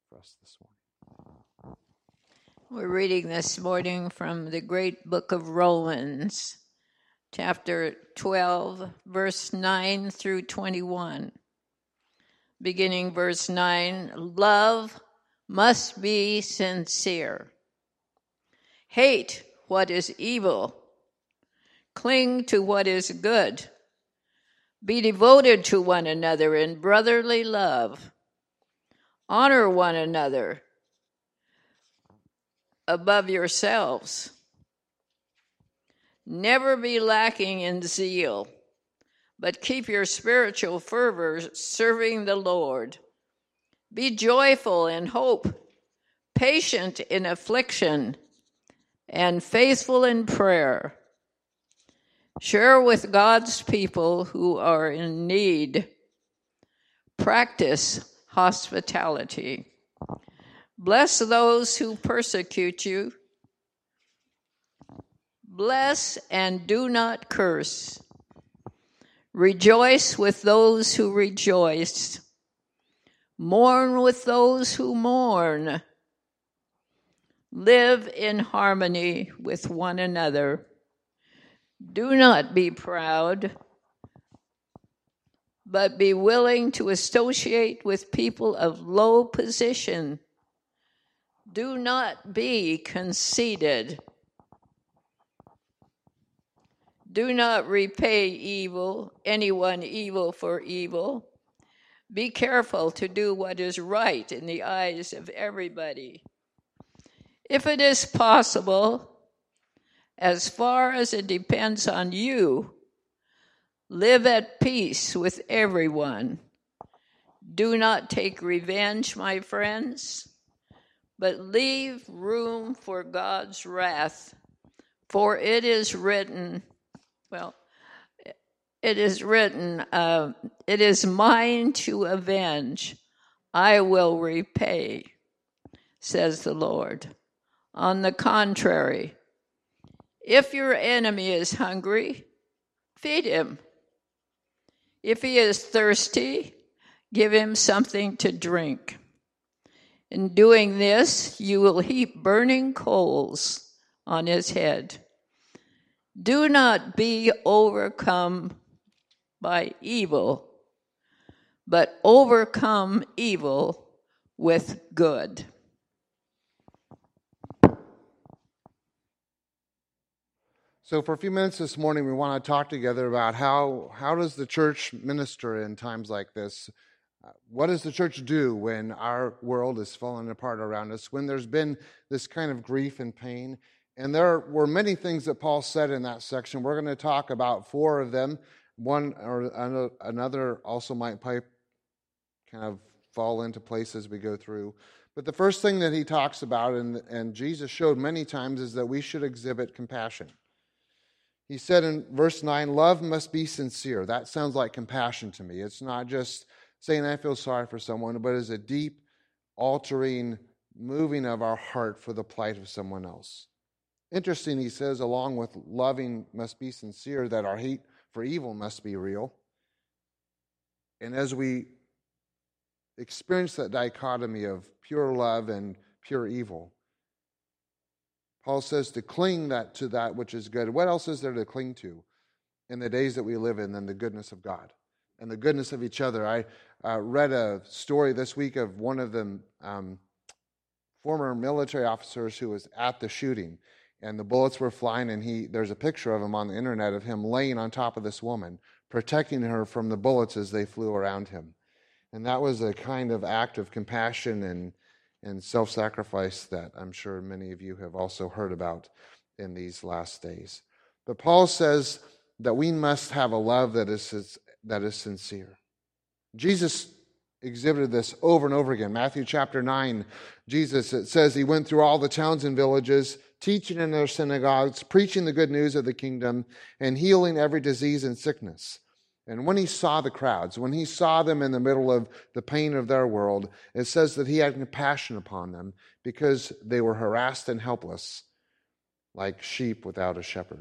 for us this morning. We're reading this morning from the great book of Romans, chapter 12, verse 9 through 21. Beginning verse 9, love must be sincere. Hate what is evil. Cling to what is good. Be devoted to one another in brotherly love. Honor one another above yourselves. Never be lacking in zeal, but keep your spiritual fervor serving the Lord. Be joyful in hope, patient in affliction, and faithful in prayer. Share with God's people who are in need. Practice hospitality. Bless those who persecute you. Bless and do not curse. Rejoice with those who rejoice. Mourn with those who mourn. Live in harmony with one another. Do not be proud, but be willing to associate with people of low position. Do not be conceited. Do not repay anyone evil for evil. Be careful to do what is right in the eyes of everybody. If it is possible, as far as it depends on you, live at peace with everyone. Do not take revenge, my friends, but leave room for God's wrath. For it is written, it is mine to avenge. I will repay, says the Lord. On the contrary, if your enemy is hungry, feed him. If he is thirsty, give him something to drink. In doing this, you will heap burning coals on his head. Do not be overcome by evil, but overcome evil with good. So for a few minutes this morning, we want to talk together about how does the church minister in times like this? What does the church do when our world is falling apart around us, when there's been this kind of grief and pain? And there were many things that Paul said in that section. We're going to talk about 4 of them. One or another also might kind of fall into place as we go through. But the first thing that he talks about, and Jesus showed many times, is that we should exhibit compassion. He said in verse 9, love must be sincere. That sounds like compassion to me. It's not just saying I feel sorry for someone, but it's a deep, altering, moving of our heart for the plight of someone else. Interesting, he says, along with loving must be sincere, that our hate for evil must be real. And as we experience that dichotomy of pure love and pure evil, Paul says to cling to that which is good. What else is there to cling to in the days that we live in than the goodness of God and the goodness of each other? I read a story this week of one of the former military officers who was at the shooting, and the bullets were flying, and there's a picture of him on the internet of him laying on top of this woman, protecting her from the bullets as they flew around him. And that was a kind of act of compassion and self-sacrifice that I'm sure many of you have also heard about in these last days. But Paul says that we must have a love that is sincere. Jesus exhibited this over and over again. Matthew chapter 9, Jesus, it says he went through all the towns and villages, teaching in their synagogues, preaching the good news of the kingdom, and healing every disease and sickness. And when he saw the crowds, when he saw them in the middle of the pain of their world, it says that he had compassion upon them because they were harassed and helpless, like sheep without a shepherd.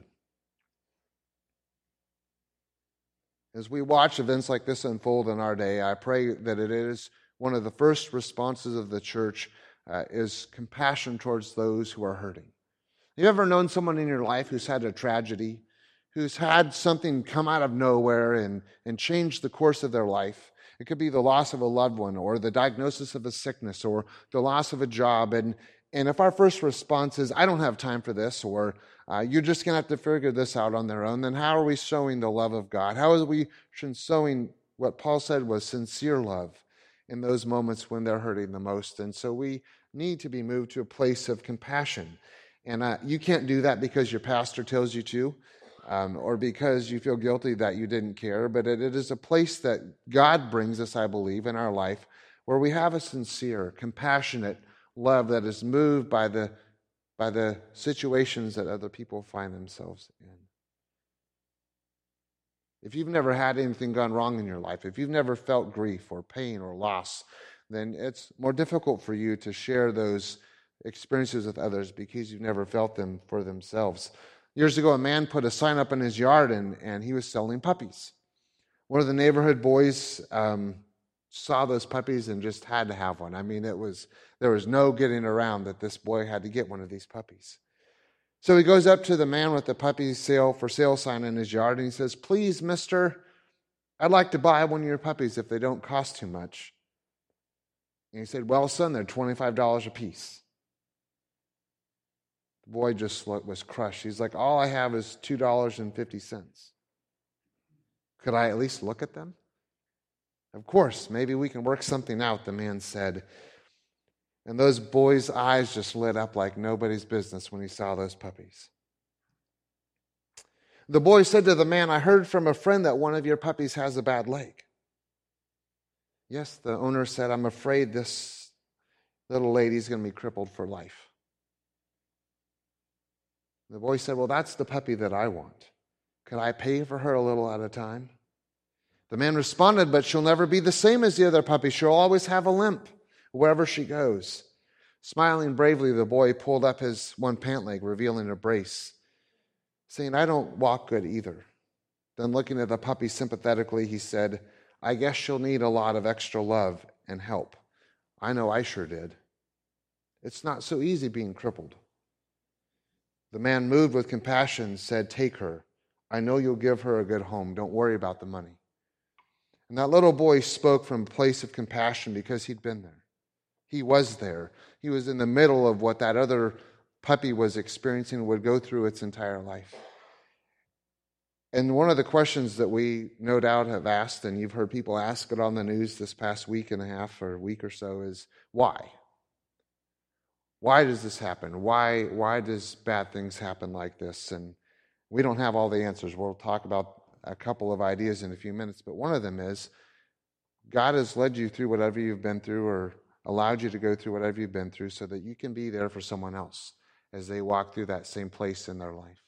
As we watch events like this unfold in our day, I pray that it is one of the first responses of the church is compassion towards those who are hurting. You ever known someone in your life who's had a tragedy, who's had something come out of nowhere and change the course of their life? It could be the loss of a loved one, or the diagnosis of a sickness, or the loss of a job. And if our first response is, I don't have time for this, or you're just going to have to figure this out on their own, then how are we showing the love of God? How are we showing what Paul said was sincere love in those moments when they're hurting the most? And so we need to be moved to a place of compassion. And you can't do that because your pastor tells you to, or because you feel guilty that you didn't care, but it is a place that God brings us, I believe, in our life, where we have a sincere, compassionate love that is moved by the situations that other people find themselves in. If you've never had anything gone wrong in your life, if you've never felt grief or pain or loss, then it's more difficult for you to share those experiences with others because you've never felt them for themselves. Years ago, a man put a sign up in his yard and he was selling puppies. One of the neighborhood boys saw those puppies and just had to have one. I mean, there was no getting around that this boy had to get one of these puppies. So he goes up to the man with the puppy for sale sign in his yard and he says, "Please, mister, I'd like to buy one of your puppies if they don't cost too much." And he said, "Well, son, they're $25 a piece." The boy just was crushed. He's like, "All I have is $2.50. Could I at least look at them?" "Of course, maybe we can work something out," the man said. And those boys' eyes just lit up like nobody's business when he saw those puppies. The boy said to the man, "I heard from a friend that one of your puppies has a bad leg." "Yes," the owner said, "I'm afraid this little lady's going to be crippled for life." The boy said, "Well, that's the puppy that I want. Could I pay for her a little at a time?" The man responded, "But she'll never be the same as the other puppy. She'll always have a limp wherever she goes." Smiling bravely, the boy pulled up his one pant leg, revealing a brace, saying, "I don't walk good either." Then looking at the puppy sympathetically, he said, "I guess she'll need a lot of extra love and help. I know I sure did. It's not so easy being crippled." The man, moved with compassion, said, "Take her. I know you'll give her a good home. Don't worry about the money." And that little boy spoke from a place of compassion because he'd been there. He was there. He was in the middle of what that other puppy was experiencing and would go through its entire life. And one of the questions that we no doubt have asked, and you've heard people ask it on the news this past week and a half or week or so, is why? Why does this happen? Why does bad things happen like this? And we don't have all the answers. We'll talk about a couple of ideas in a few minutes, but one of them is God has led you through whatever you've been through or allowed you to go through whatever you've been through so that you can be there for someone else as they walk through that same place in their life.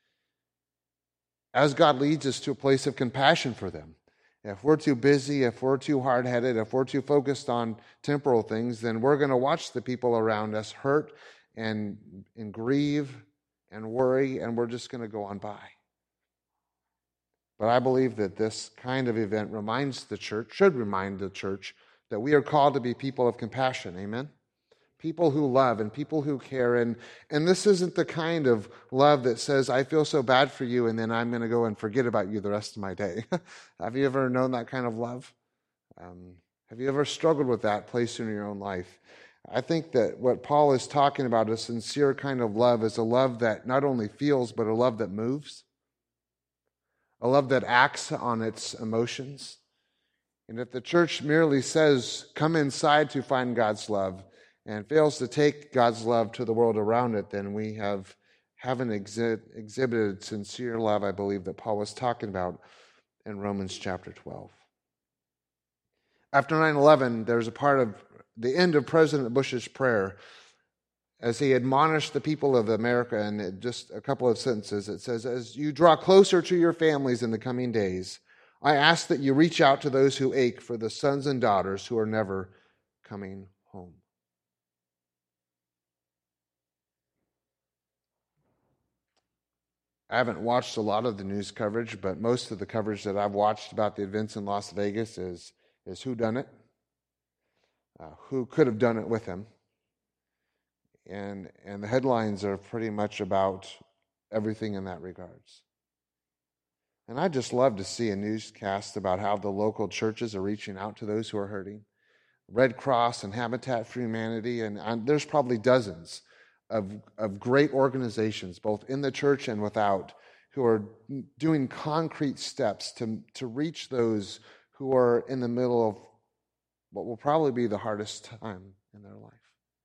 As God leads us to a place of compassion for them. If we're too busy, if we're too hard-headed, if we're too focused on temporal things, then we're going to watch the people around us hurt and grieve and worry, and we're just going to go on by. But I believe that this kind of event reminds the church, should remind the church, that we are called to be people of compassion. Amen? People who love and people who care. And this isn't the kind of love that says, "I feel so bad for you, and then I'm going to go and forget about you the rest of my day." Have you ever known that kind of love? Have you ever struggled with that place in your own life? I think that what Paul is talking about, a sincere kind of love, is a love that not only feels, but a love that moves. A love that acts on its emotions. And if the church merely says, "Come inside to find God's love," and fails to take God's love to the world around it, then we haven't exhibited sincere love, I believe, that Paul was talking about in Romans chapter 12. After 9/11, there's a part of the end of President Bush's prayer as he admonished the people of America, and just a couple of sentences, it says, "As you draw closer to your families in the coming days, I ask that you reach out to those who ache for the sons and daughters who are never coming home." I haven't watched a lot of the news coverage, but most of the coverage that I've watched about the events in Las Vegas is whodunit. who could have done it with him. And the headlines are pretty much about everything in that regards. And I just love to see a newscast about how the local churches are reaching out to those who are hurting. Red Cross and Habitat for Humanity, and there's probably dozens of great organizations, both in the church and without, who are doing concrete steps to reach those who are in the middle of what will probably be the hardest time in their life.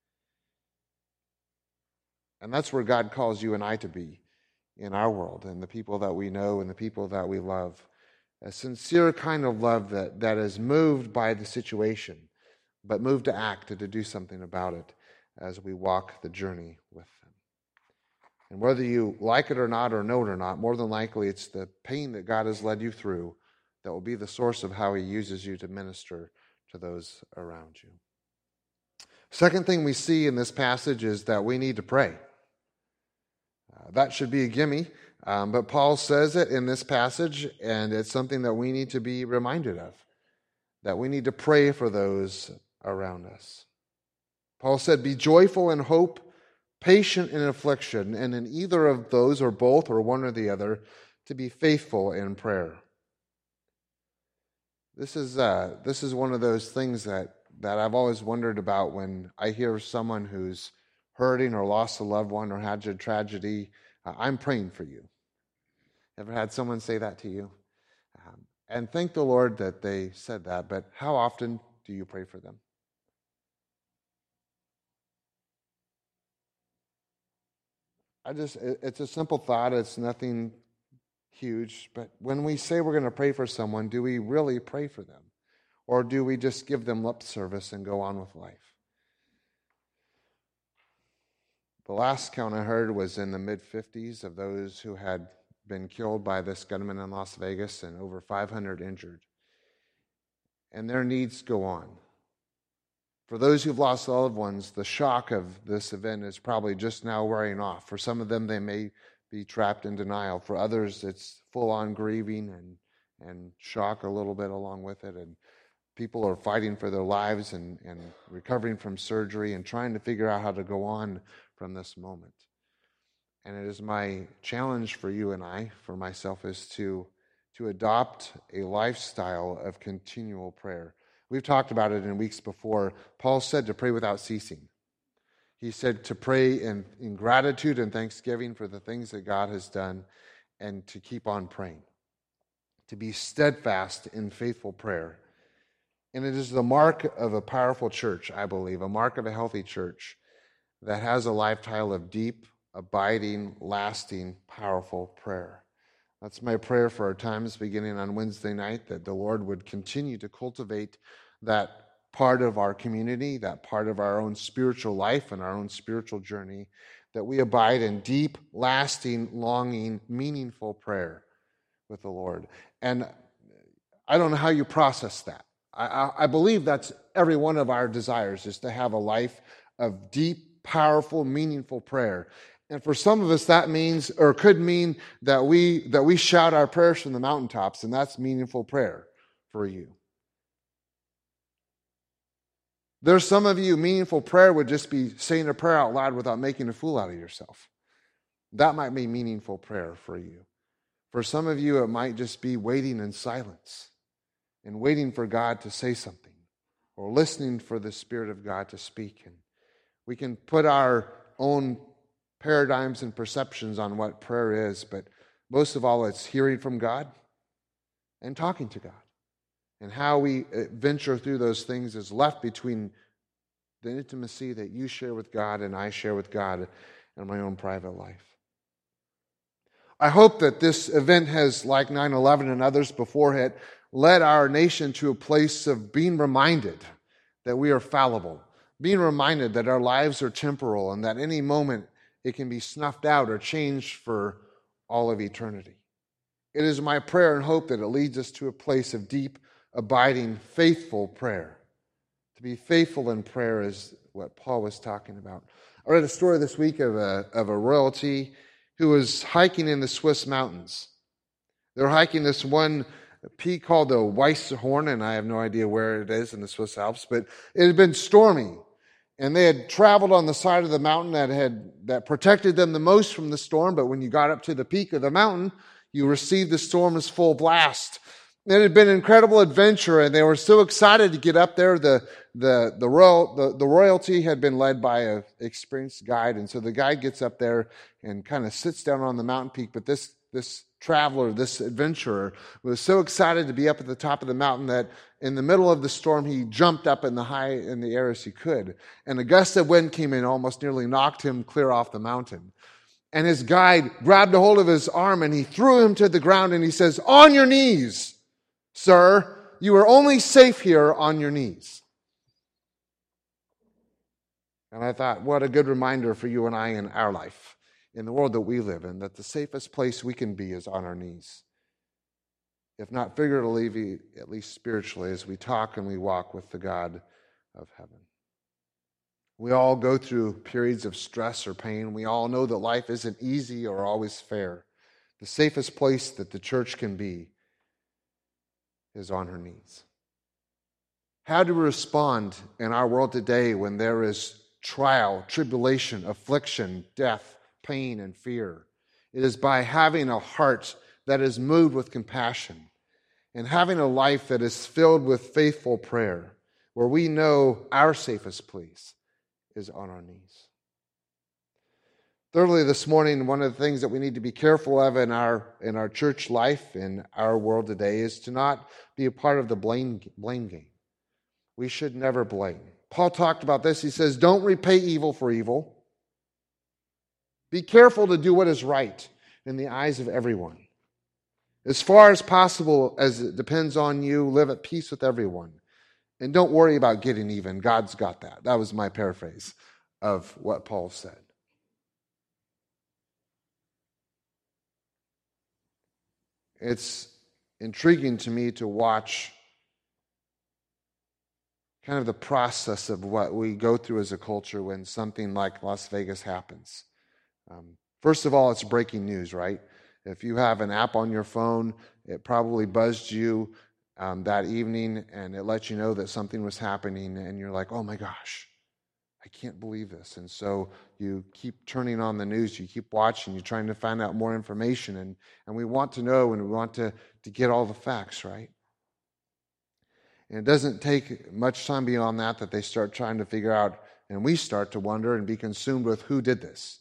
And that's where God calls you and I to be in our world, and the people that we know and the people that we love. A sincere kind of love that is moved by the situation, but moved to act and to do something about it as we walk the journey with them. And whether you like it or not, or know it or not, more than likely it's the pain that God has led you through that will be the source of how he uses you to minister to those around you. Second thing we see in this passage is that we need to pray. That should be a gimme, but Paul says it in this passage, and it's something that we need to be reminded of, that we need to pray for those around us. Paul said, "Be joyful in hope, patient in affliction, and in either of those, or both, or one or the other, to be faithful in prayer." This is one of those things that I've always wondered about when I hear someone who's hurting or lost a loved one or had a tragedy. I'm praying for you. Ever had someone say that to you? And thank the Lord that they said that, but how often do you pray for them? It's a simple thought. It's nothing huge. But when we say we're going to pray for someone, do we really pray for them? Or do we just give them lip service and go on with life? The last count I heard was in the mid-50s of those who had been killed by this gunman in Las Vegas, and over 500 injured. And their needs go on. For those who've lost loved ones, the shock of this event is probably just now wearing off. For some of them, they may be trapped in denial. For others, it's full-on grieving and shock a little bit along with it. And people are fighting for their lives and recovering from surgery and trying to figure out how to go on from this moment. And it is my challenge for you and I, for myself, is to adopt a lifestyle of continual prayer. We've talked about it in weeks before. Paul said to pray without ceasing. He said to pray in gratitude and thanksgiving for the things that God has done, and to keep on praying, to be steadfast in faithful prayer. And it is the mark of a powerful church, I believe, a mark of a healthy church that has a lifestyle of deep, abiding, lasting, powerful prayer. That's my prayer for our times beginning on Wednesday night, that the Lord would continue to cultivate that part of our community, that part of our own spiritual life and our own spiritual journey, that we abide in deep, lasting, longing, meaningful prayer with the Lord. And I don't know how you process that. I believe that's every one of our desires, is to have a life of deep, powerful, meaningful prayer. And for some of us, that means, or could mean, that we shout our prayers from the mountaintops, and that's meaningful prayer for you. There's some of you, meaningful prayer would just be saying a prayer out loud without making a fool out of yourself. That might be meaningful prayer for you. For some of you, it might just be waiting in silence and waiting for God to say something, or listening for the Spirit of God to speak. And we can put our own paradigms and perceptions on what prayer is, but most of all, it's hearing from God and talking to God. And how we venture through those things is left between the intimacy that you share with God and I share with God in my own private life. I hope that this event has, like 9/11 and others before it, led our nation to a place of being reminded that we are fallible, being reminded that our lives are temporal, and that any moment it can be snuffed out or changed for all of eternity. It is my prayer and hope that it leads us to a place of deep, abiding, faithful prayer. To be faithful in prayer is what Paul was talking about. I read a story this week of a royalty who was hiking in the Swiss mountains. They were hiking this one peak called the Weisshorn, and I have no idea where it is in the Swiss Alps, but it had been stormy. And they had traveled on the side of the mountain that protected them the most from the storm, but when you got up to the peak of the mountain, you received the storm's full blast. It had been an incredible adventure, and they were so excited to get up there. The royalty had been led by an experienced guide, and so the guide gets up there and kind of sits down on the mountain peak. But this traveler, this adventurer, was so excited to be up at the top of the mountain that in the middle of the storm, he jumped up in the air as he could. And a gust of wind came in, almost nearly knocked him clear off the mountain. And his guide grabbed a hold of his arm and he threw him to the ground and he says, "On your knees, sir. You are only safe here on your knees." And I thought, what a good reminder for you and I in our life, in the world that we live in, that the safest place we can be is on our knees. If not figuratively, at least spiritually, as we talk and we walk with the God of heaven. We all go through periods of stress or pain. We all know that life isn't easy or always fair. The safest place that the church can be is on her knees. How do we respond in our world today when there is trial, tribulation, affliction, death, pain, and fear? It is by having a heart that is moved with compassion and having a life that is filled with faithful prayer, where we know our safest place is on our knees. Thirdly, this morning, one of the things that we need to be careful of in our church life, in our world today, is to not be a part of the blame game. We should never blame. Paul talked about this. He says, don't repay evil for evil. Be careful to do what is right in the eyes of everyone. As far as possible, as it depends on you, live at peace with everyone. And don't worry about getting even. God's got that. That was my paraphrase of what Paul said. It's intriguing to me to watch kind of the process of what we go through as a culture when something like Las Vegas happens. First of all, it's breaking news, right? If you have an app on your phone, it probably buzzed you that evening and it lets you know that something was happening and you're like, oh my gosh, I can't believe this. And so you keep turning on the news, you keep watching, you're trying to find out more information, and we want to know and we want to get all the facts, right? And it doesn't take much time beyond that they start trying to figure out, and we start to wonder and be consumed with who did this.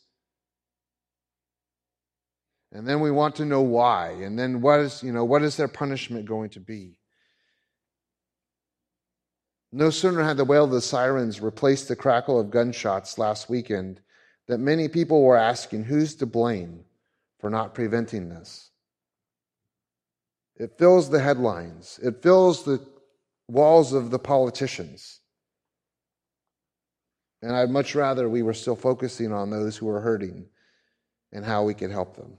And then we want to know why. And then what is their punishment going to be? No sooner had the wail of the sirens replaced the crackle of gunshots last weekend that many people were asking, who's to blame for not preventing this? It fills the headlines. It fills the walls of the politicians. And I'd much rather we were still focusing on those who are hurting and how we could help them.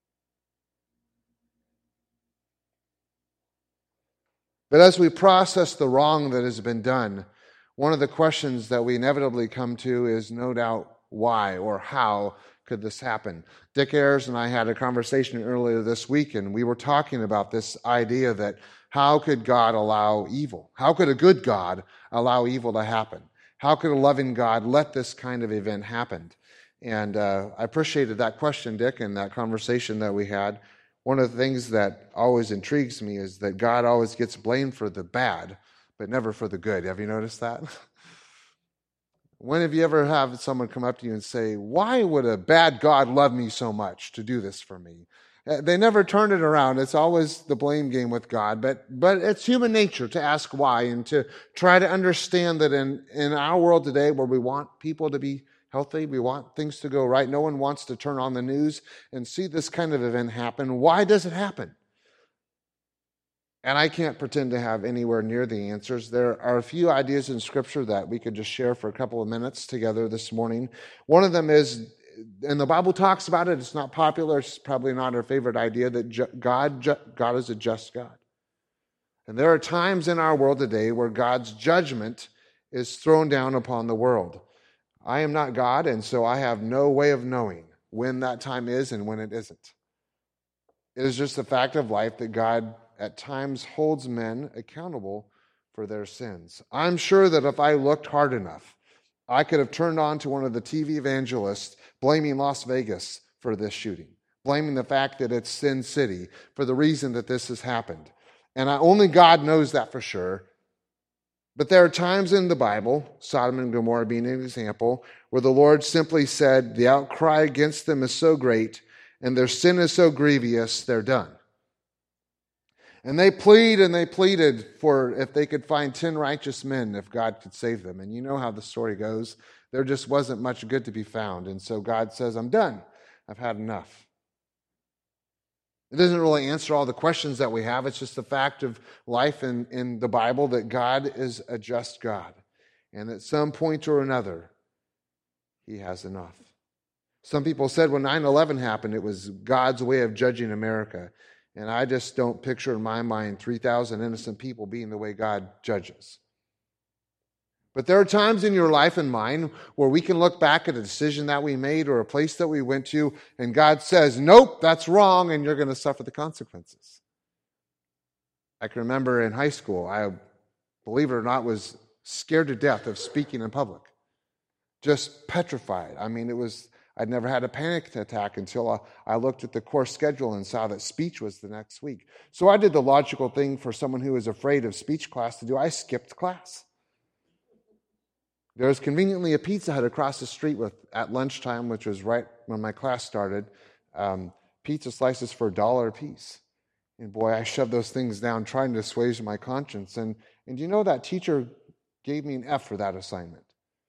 But as we process the wrong that has been done, one of the questions that we inevitably come to is no doubt why or how could this happen? Dick Ayers and I had a conversation earlier this week, and we were talking about this idea that how could God allow evil? How could a good God allow evil to happen? How could a loving God let this kind of event happen? And I appreciated that question, Dick, and that conversation that we had. One of the things that always intrigues me is that God always gets blamed for the bad, but never for the good. Have you noticed that? When have you ever had someone come up to you and say, why would a bad God love me so much to do this for me? They never turn it around. It's always the blame game with God. But it's human nature to ask why and to try to understand that in our world today where we want people to be healthy, we want things to go right. No one wants to turn on the news and see this kind of event happen. Why does it happen? And I can't pretend to have anywhere near the answers. There are a few ideas in Scripture that we could just share for a couple of minutes together this morning. One of them is, and the Bible talks about it, it's not popular, it's probably not our favorite idea, that God is a just God. And there are times in our world today where God's judgment is thrown down upon the world. I am not God, and so I have no way of knowing when that time is and when it isn't. It is just a fact of life that God at times holds men accountable for their sins. I'm sure that if I looked hard enough, I could have turned on to one of the TV evangelists blaming Las Vegas for this shooting, blaming the fact that it's Sin City for the reason that this has happened. And only God knows that for sure. But there are times in the Bible, Sodom and Gomorrah being an example, where the Lord simply said, the outcry against them is so great and their sin is so grievous, they're done. And they pleaded for if they could find 10 righteous men, if God could save them. And you know how the story goes. There just wasn't much good to be found. And so God says, I'm done. I've had enough. It doesn't really answer all the questions that we have. It's just the fact of life in the Bible that God is a just God. And at some point or another, He has enough. Some people said when 9/11 happened, it was God's way of judging America. And I just don't picture in my mind 3,000 innocent people being the way God judges. But there are times in your life and mine where we can look back at a decision that we made or a place that we went to, and God says, nope, that's wrong, and you're going to suffer the consequences. I can remember in high school, I, believe it or not, was scared to death of speaking in public. Just petrified. I mean, I'd never had a panic attack until I looked at the course schedule and saw that speech was the next week. So I did the logical thing for someone who is afraid of speech class to do. I skipped class. There was conveniently a Pizza Hut across the street at lunchtime, which was right when my class started, pizza slices for $1 a piece. And boy, I shoved those things down trying to assuage my conscience. And you know that teacher gave me an F for that assignment.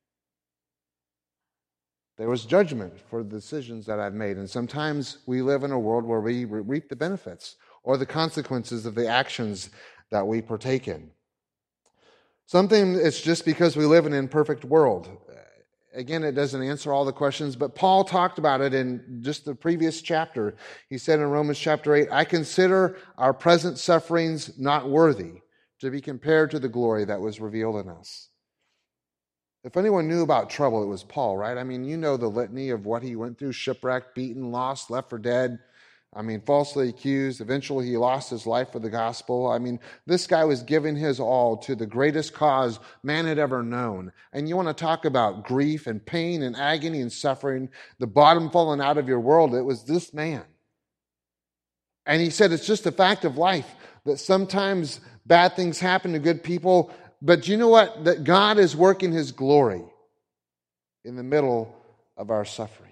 There was judgment for the decisions that I've made. And sometimes we live in a world where we reap the benefits or the consequences of the actions that we partake in. Something it's just because we live in an imperfect world. Again, it doesn't answer all the questions, but Paul talked about it in just the previous chapter. He said in Romans chapter 8, I consider our present sufferings not worthy to be compared to the glory that was revealed in us. If anyone knew about trouble, it was Paul, right? I mean, you know the litany of what he went through: shipwrecked, beaten, lost, left for dead. I mean, falsely accused. Eventually, he lost his life for the gospel. I mean, this guy was giving his all to the greatest cause man had ever known. And you want to talk about grief and pain and agony and suffering, the bottom falling out of your world, it was this man. And he said it's just a fact of life that sometimes bad things happen to good people. But you know what? That God is working His glory in the middle of our suffering.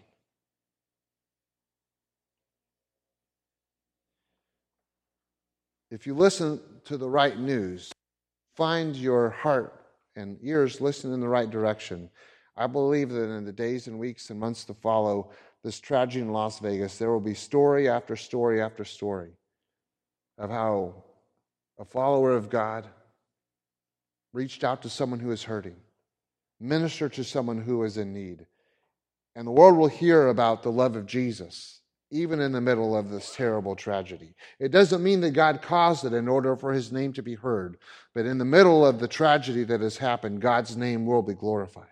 If you listen to the right news, find your heart and ears listen in the right direction, I believe that in the days and weeks and months to follow this tragedy in Las Vegas, there will be story after story after story of how a follower of God reached out to someone who is hurting, ministered to someone who is in need. And the world will hear about the love of Jesus, even in the middle of this terrible tragedy. It doesn't mean that God caused it in order for His name to be heard, but in the middle of the tragedy that has happened, God's name will be glorified.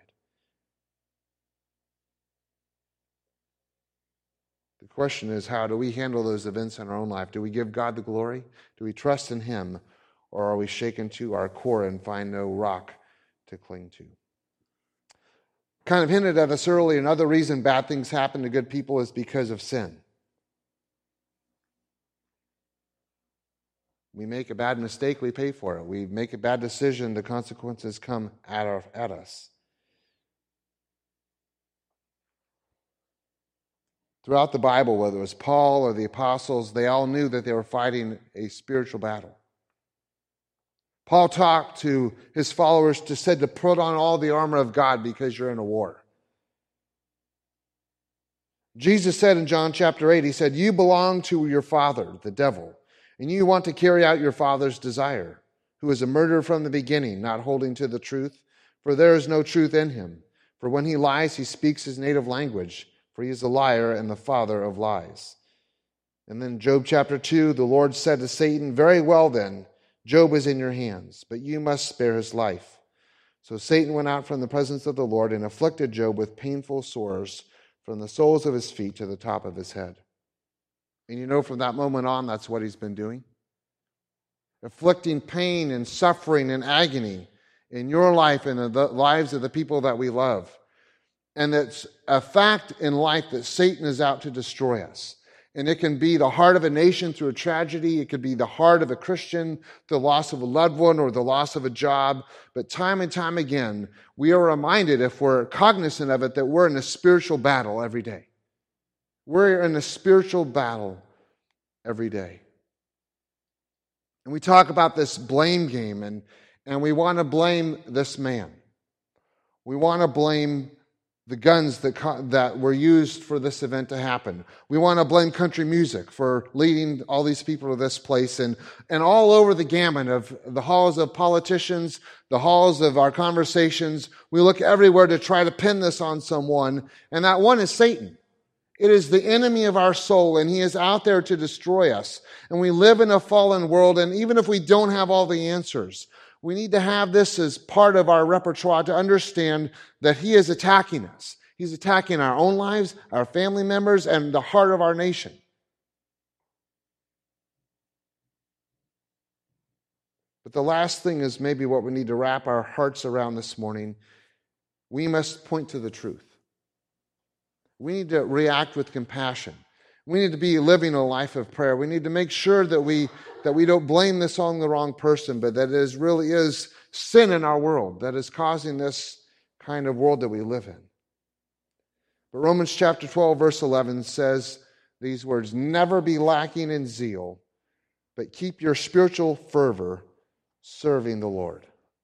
The question is, how do we handle those events in our own life? Do we give God the glory? Do we trust in Him? Or are we shaken to our core and find no rock to cling to? Kind of hinted at this earlier, another reason bad things happen to good people is because of sin. We make a bad mistake, we pay for it. We make a bad decision, the consequences come at us. Throughout the Bible, whether it was Paul or the apostles, they all knew that they were fighting a spiritual battle. Paul talked to his followers, said to put on all the armor of God because you're in a war. Jesus said in John chapter 8, He said, you belong to your father, the devil, and you want to carry out your father's desire, who is a murderer from the beginning, not holding to the truth, for there is no truth in him. For when he lies, he speaks his native language, for he is a liar and the father of lies. And then Job chapter 2, the Lord said to Satan, very well then, Job is in your hands, but you must spare his life. So Satan went out from the presence of the Lord and afflicted Job with painful sores from the soles of his feet to the top of his head. And you know, from that moment on, that's what he's been doing. inflicting pain and suffering and agony in your life and in the lives of the people that we love. And it's a fact in life that Satan is out to destroy us. And it can be the heart of a nation through a tragedy. It could be the heart of a Christian, the loss of a loved one or the loss of a job. But time and time again, we are reminded, if we're cognizant of it, that we're in a spiritual battle every day. We're in a spiritual battle every day. And we talk about this blame game, and we want to blame this man. We want to blame the guns that were used for this event to happen. We want to blame country music for leading all these people to this place, and all over the gamut of the halls of politicians, the halls of our conversations, we look everywhere to try to pin this on someone, and that one is Satan. It is the enemy of our soul, and he is out there to destroy us. And we live in a fallen world, and even if we don't have all the answers, we need to have this as part of our repertoire to understand that he is attacking us. He's attacking our own lives, our family members, and the heart of our nation. But the last thing is maybe what we need to wrap our hearts around this morning. We must point to the truth. We need to react with compassion. We need to be living a life of prayer. We need to make sure that we don't blame this on the wrong person, but that it really is sin in our world that is causing this kind of world that we live in. But Romans chapter 12, verse 11 says these words, "Never be lacking in zeal, but keep your spiritual fervor serving the Lord."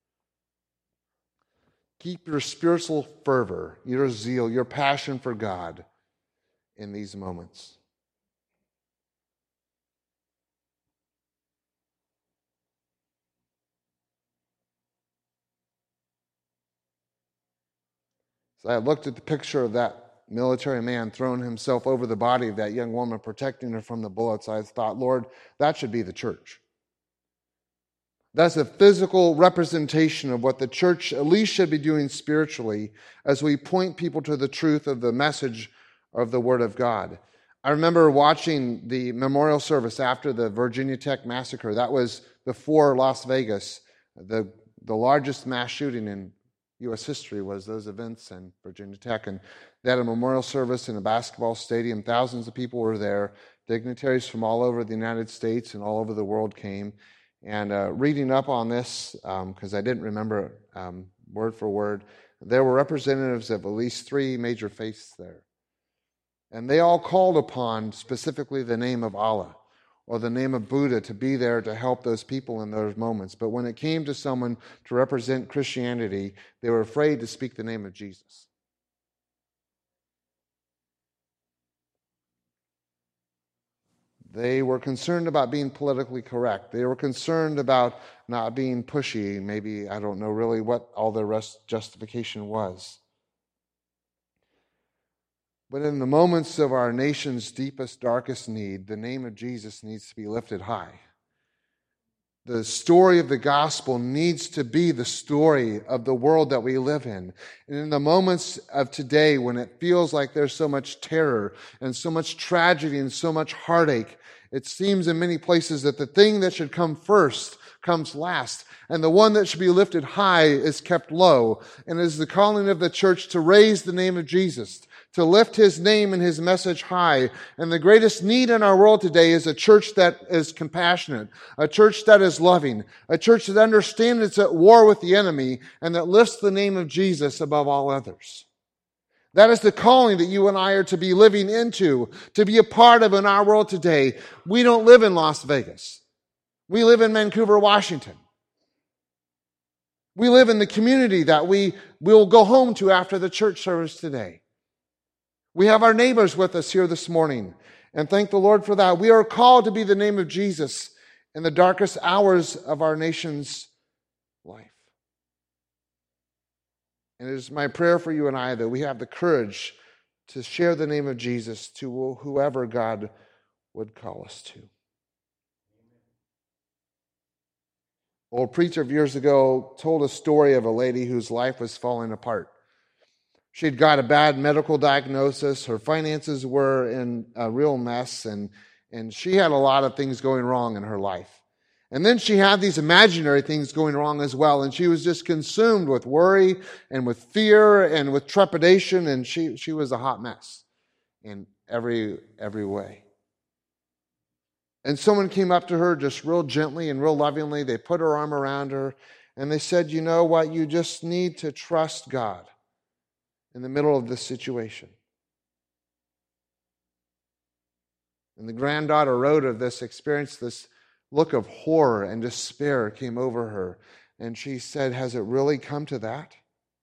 Keep your spiritual fervor, your zeal, your passion for God in these moments. So I looked at the picture of that military man throwing himself over the body of that young woman, protecting her from the bullets. I thought, Lord, that should be the church. That's a physical representation of what the church at least should be doing spiritually as we point people to the truth of the message of the Word of God. I remember watching the memorial service after the Virginia Tech massacre. That was before Las Vegas. The largest mass shooting in U.S. history was those events in Virginia Tech. And they had a memorial service in a basketball stadium. Thousands of people were there. Dignitaries from all over the United States and all over the world came. And reading up on this, because I didn't remember word for word, there were representatives of at least 3 major faiths there. And they all called upon specifically the name of Allah or the name of Buddha to be there to help those people in those moments. But when it came to someone to represent Christianity, they were afraid to speak the name of Jesus. They were concerned about being politically correct. They were concerned about not being pushy. Maybe, I don't know really what all the rest justification was. But in the moments of our nation's deepest, darkest need, the name of Jesus needs to be lifted high. The story of the gospel needs to be the story of the world that we live in. And in the moments of today when it feels like there's so much terror and so much tragedy and so much heartache, it seems in many places that the thing that should come first comes last. And the one that should be lifted high is kept low. And it is the calling of the church to raise the name of Jesus, to lift his name and his message high. And the greatest need in our world today is a church that is compassionate, a church that is loving, a church that understands it's at war with the enemy and that lifts the name of Jesus above all others. That is the calling that you and I are to be living into, to be a part of in our world today. We don't live in Las Vegas. We live in Vancouver, Washington. We live in the community that we will go home to after the church service today. We have our neighbors with us here this morning, and thank the Lord for that. We are called to be the name of Jesus in the darkest hours of our nation's life. And it is my prayer for you and I that we have the courage to share the name of Jesus to whoever God would call us to. Old preacher of years ago told a story of a lady whose life was falling apart. She'd got a bad medical diagnosis. Her finances were in a real mess, and she had a lot of things going wrong in her life. And then she had these imaginary things going wrong as well. And she was just consumed with worry and with fear and with trepidation. And she was a hot mess in every way. And someone came up to her just real gently and real lovingly. They put her arm around her and they said, you know what? You just need to trust God in the middle of this situation. And the granddaughter Rhoda of this experienced this look of horror and despair came over her. And she said, has it really come to that?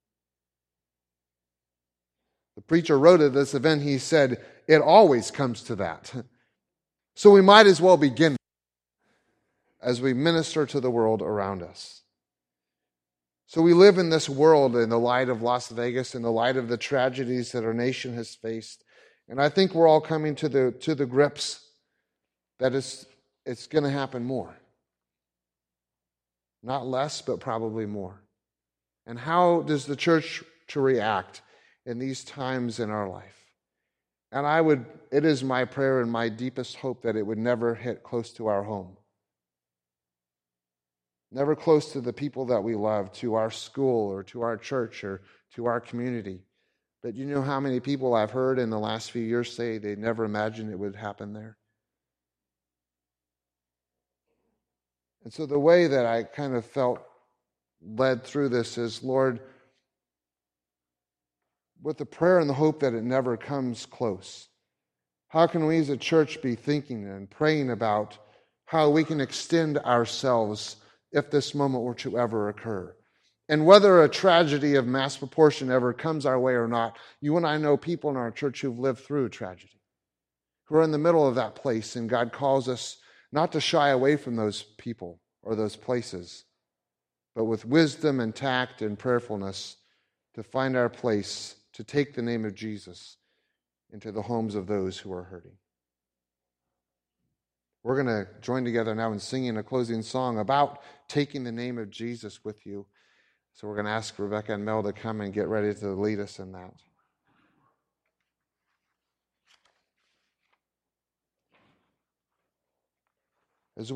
The preacher wrote at this event, he said, it always comes to that. So we might as well begin as we minister to the world around us. So we live in this world in the light of Las Vegas, in the light of the tragedies that our nation has faced. And I think we're all coming to the grips that it's going to happen more. Not less, but probably more. And how does the church to react in these times in our life? And it is my prayer and my deepest hope that it would never hit close to our home. Never close to the people that we love, to our school or to our church or to our community. But you know how many people I've heard in the last few years say they never imagined it would happen there? And so the way that I kind of felt led through this is, Lord, with the prayer and the hope that it never comes close, how can we as a church be thinking and praying about how we can extend ourselves if this moment were to ever occur? And whether a tragedy of mass proportion ever comes our way or not, you and I know people in our church who've lived through tragedy, who are in the middle of that place, and God calls us not to shy away from those people or those places, but with wisdom and tact and prayerfulness to find our place, to take the name of Jesus into the homes of those who are hurting. We're going to join together now in singing a closing song about taking the name of Jesus with you. So we're going to ask Rebecca and Mel to come and get ready to lead us in that.